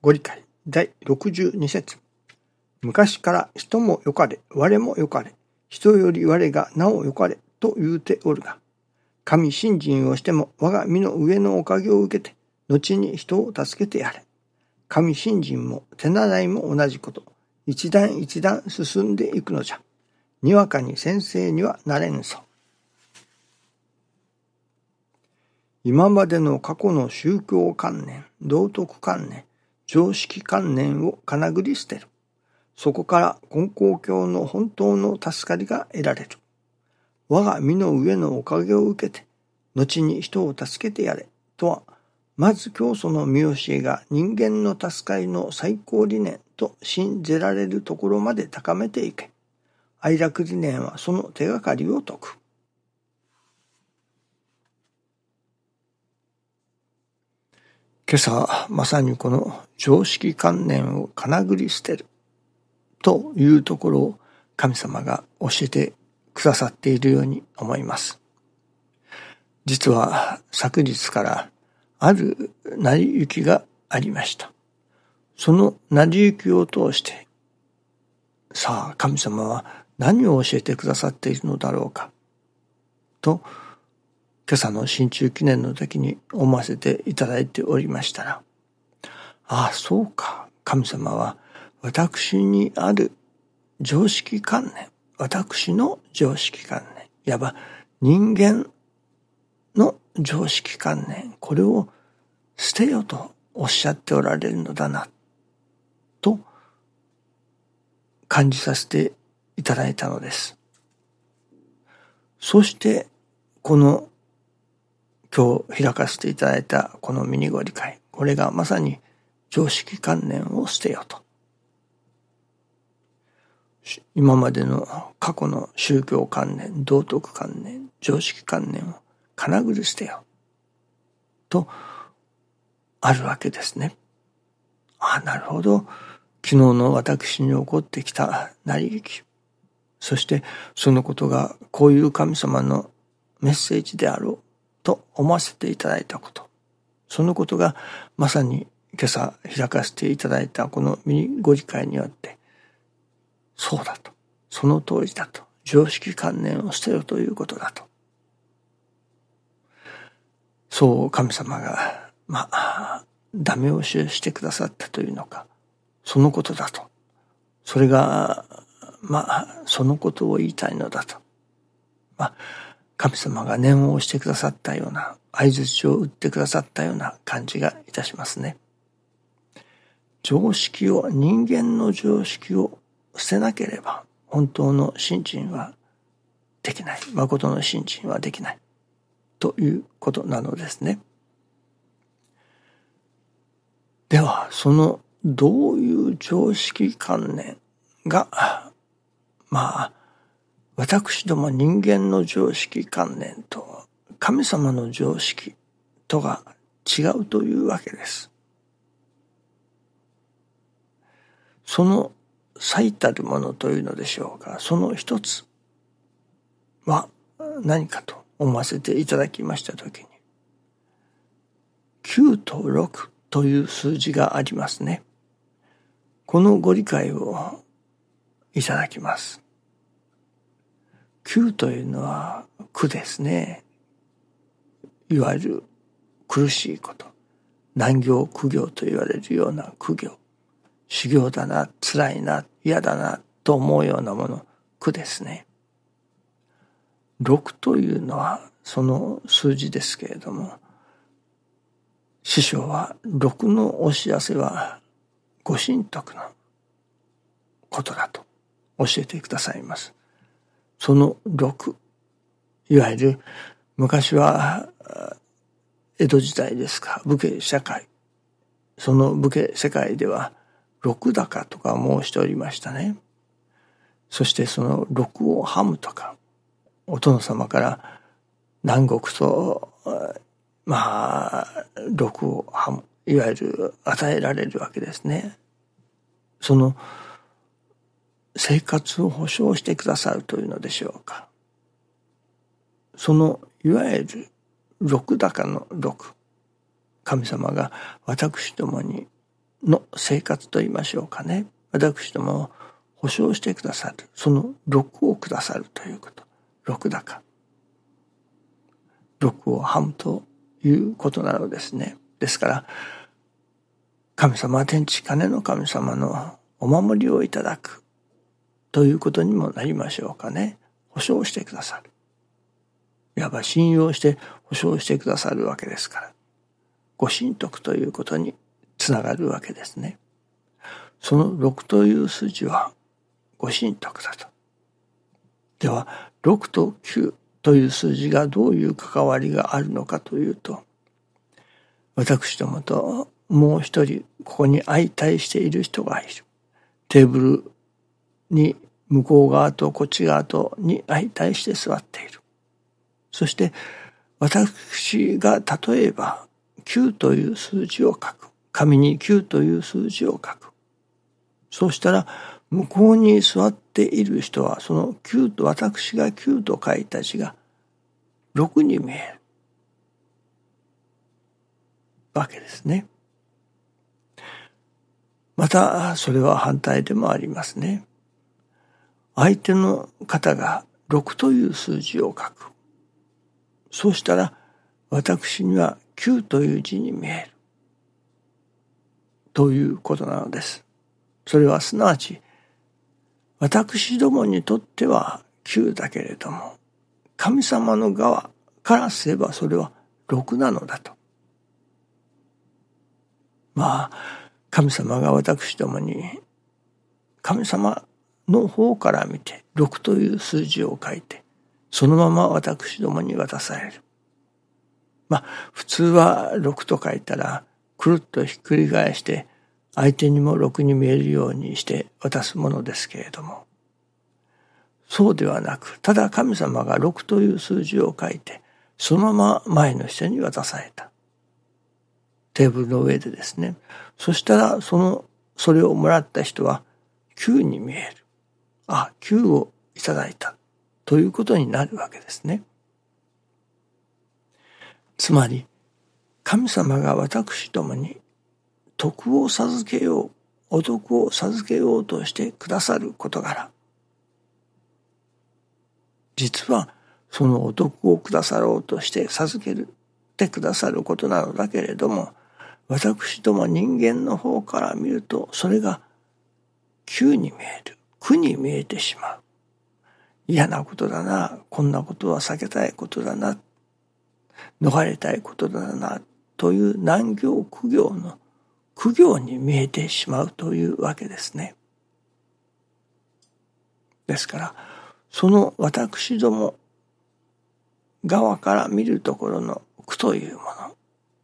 ご理解第62節。昔から人もよかれ、我もよかれ、人より我がなおよかれと言うておるが、神信心をしても我が身の上のおかげを受けて、後に人を助けてやれ。神信心も手習いも同じこと。一段一段進んでいくのじゃ。にわかに先生にはなれんぞ。今までの過去の宗教観念、道徳観念、常識観念をかなぐり捨てる。そこから金光教の本当の助かりが得られる。我が身の上のおかげを受けて、後に人を助けてやれとは、まず教祖の見教えが人間の助かりの最高理念と信じられるところまで高めていけ。愛楽理念はその手がかりを説く。今朝まさにこの常識観念をかなぐり捨てるというところを神様が教えてくださっているように思います。実は昨日からある成り行きがありました。その成り行きを通して、さあ神様は何を教えてくださっているのだろうかと、今朝の新中記念の時に思わせていただいておりましたら、ああそうか、神様は私にある常識観念、私の常識観念、いわば人間の常識観念、これを捨てよとおっしゃっておられるのだなと感じさせていただいたのです。そしてこの今日開かせていただいたこのミニご理解、これがまさに常識観念を捨てよと。今までの過去の宗教観念、道徳観念、常識観念をかなぐり捨てよとあるわけですね。ああ、なるほど。昨日の私に起こってきた成り行き、そしてそのことがこういう神様のメッセージであろうと思わせていただいたこと、そのことがまさに今朝開かせていただいたこのミニご理解によって、そうだと、その通りだと、常識観念を捨てよということだと、そう神様がダメ押しをしてくださったというのか、そのことだと、それがそのことを言いたいのだと、神様が念を押してくださったような、相槌を打ってくださったような感じがいたしますね。常識を、人間の常識を捨てなければ本当の信心はできない、誠の信心はできないということなのですね。ではそのどういう常識観念が私ども人間の常識観念と神様の常識とが違うというわけです。その最たるものというのでしょうか、その一つは何かと思わせていただきましたときに、9と6という数字がありますね。このご理解をいただきます。9というのは苦ですね。いわゆる苦しいこと、難行苦行と言われるような苦行、修行だな、辛いな、嫌だなと思うようなもの、苦ですね。6というのはその数字ですけれども、師匠は6のお知らせはご神徳のことだと教えてくださいます。その6、いわゆる昔は江戸時代ですか、武家社会、その武家世界では六高とか申しておりましたね。そしてその六をはむとか、お殿様から南国と六をはむ、いわゆる与えられるわけですね。その生活を保障してくださるというのでしょうか。そのいわゆる六高の六、神様が私どもにの生活と言いましょうかね。私どもを保証してくださる。その禄をくださるということ。禄高。禄をはむということなのですね。ですから、神様は天地金の神様のお守りをいただくということにもなりましょうかね。保証してくださる。いわば信用して保証してくださるわけですから、ご神徳ということにつながるわけですね。その6という数字はご神徳だと。では6と9という数字がどういう関わりがあるのかというと、私どもともう一人ここに相対している人がいる。テーブルに向こう側とこっち側とに相対して座っている。そして私が例えば9という数字を書く。紙に9という数字を書く。そうしたら向こうに座っている人はその9と私が9と書いた字が6に見えるわけですね。またそれは反対でもありますね。相手の方が6という数字を書く。そうしたら私には9という字に見えるということなのです。それはすなわち私どもにとっては9だけれども、神様の側からすればそれは6なのだと。神様が私どもに神様の方から見て6という数字を書いて、そのまま私どもに渡される。普通は6と書いたらくるっとひっくり返して相手にも6に見えるようにして渡すものですけれども、そうではなく、ただ神様が6という数字を書いてそのまま前の人に渡された。テーブルの上でですね。そしたらそれをもらった人は9に見える。9をいただいたということになるわけですね。つまり神様が私どもに徳を授けよう、お徳を授けようとしてくださる事柄、実はそのお徳をくださろうとして授けてくださることなのだけれども、私ども人間の方から見るとそれが9に見える、苦に見えてしまう。嫌なことだな、こんなことは避けたいことだな、逃れたいことだなという難行苦行の苦行に見えてしまうというわけですね。ですからその私ども側から見るところの苦というもの、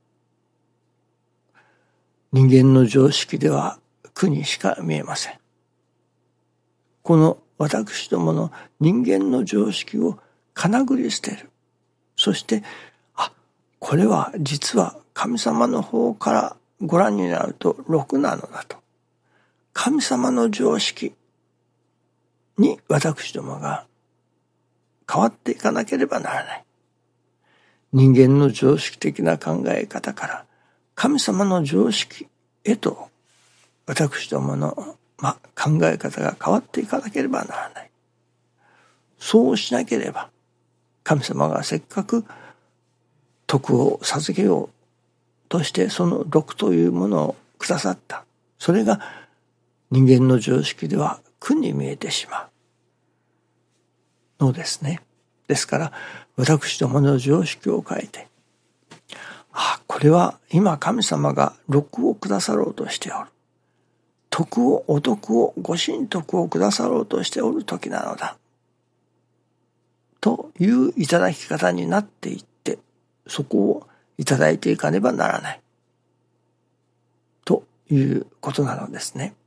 人間の常識では苦にしか見えません。この私どもの人間の常識をかなぐり捨てる。そしてこれは実は神様の方からご覧になると6なのだと。神様の常識に私どもが変わっていかなければならない。人間の常識的な考え方から神様の常識へと私どもの考え方が変わっていかなければならない。そうしなければ神様がせっかく徳を授けようとしてその6というものをくださった。それが人間の常識では苦に見えてしまうのですね。ですから私どもの常識を変えて、これは今神様が6をくださろうとしておる。徳を、お徳を、ご神徳をくださろうとしておる時なのだ。といういただき方になっていって、そこをいただいていかねばならない。ということなのですね。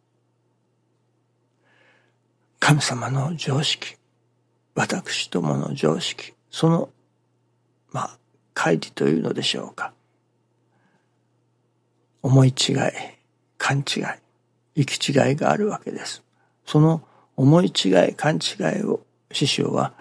神様の常識、私どもの常識、その乖離というのでしょうか。思い違い、勘違い、行き違いがあるわけです。その思い違い、勘違いを師匠は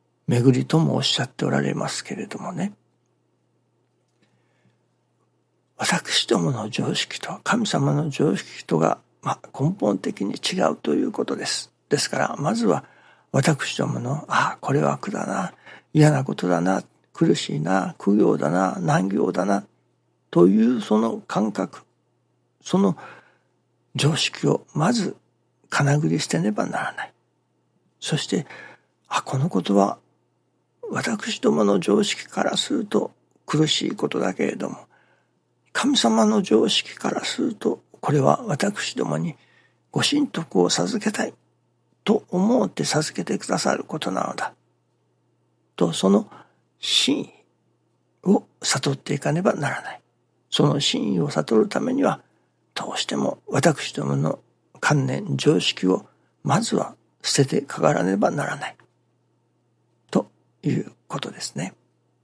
巡りともおっしゃっておられますけれどもね。 私どもの常識と神様の常識とが、根本的に違うということです。ですから、まずは私どもの、これは苦だな、嫌なことだな、苦しいな、苦行だな、難行だな、というその感覚、その常識をまずかなぐり捨てねばならない。そして、このことは私どもの常識からすると苦しいことだけれども、神様の常識からすると、これは私どもにご神徳を授けたいと思って授けてくださることなのだ。と、その真意を悟っていかねばならない。その真意を悟るためには、どうしても私どもの観念、常識をまずは捨ててかからねばならない。ということですね。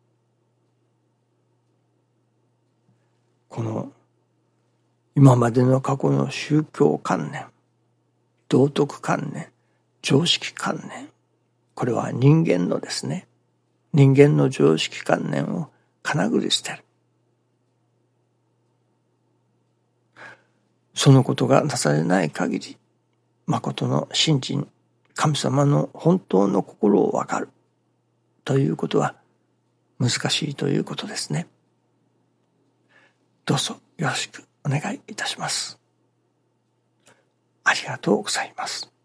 この今までの過去の宗教観念、道徳観念、常識観念、これは人間のですね、人間の常識観念をかなぐり捨てる。そのことがなされない限り、誠の信心、神様の本当の心をわかるということは難しいということですね。どうぞよろしくお願いいたします。ありがとうございます。